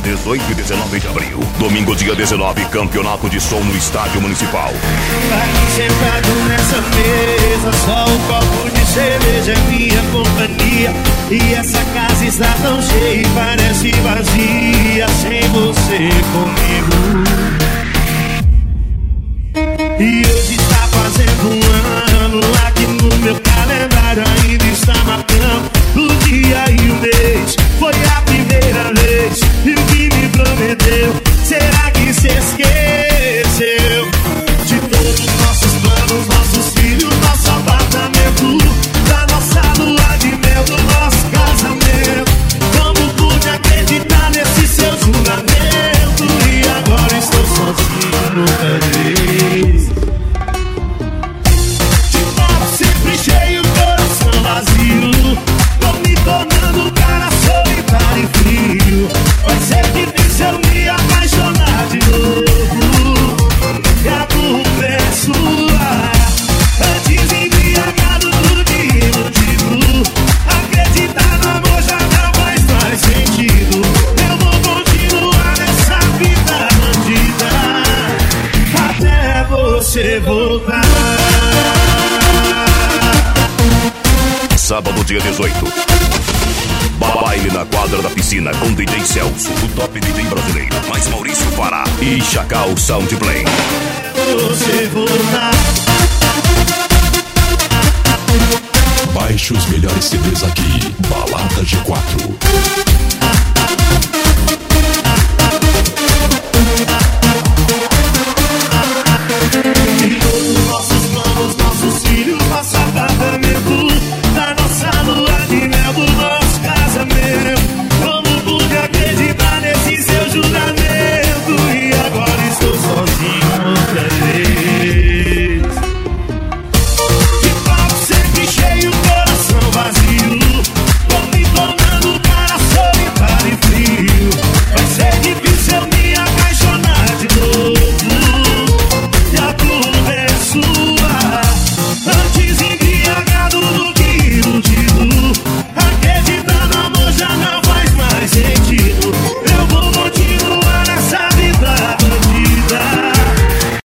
18 e 19 de abril. Domingo, dia 19, campeonato de som no Estádio Municipal. Aqui sentado nessa mesa, só um copo de cerveja é minha companhia. E essa casa está tão cheia e parece vazia sem você comigo. E hoje está fazendo um ano, aqui no meu calendário ainda está marcando o dia e o mês. Foi a primeira vez e o que me prometeu, será que se esqueceu? De todos os nossos planos, nossos filhos, nosso apartamento, da nossa lua de mel, do nosso casamento. Como pude acreditar nesse seu julgamento? E agora estou sozinho outra vez. De novo sempre cheio, coração vazio. Tô me tornando um cara solitário e frio. Vai ser difícil eu me apaixonar de novo. E a culpa é sua. Antes embriagado do que iludido. Acreditar no amor já não faz sentido. Eu vou continuar nessa vida bandida até você voltar. Sábado, dia 18. Baile na quadra da piscina com DJ Celso, o top DJ brasileiro, mais Maurício Fará e Chacal Soundplay. Você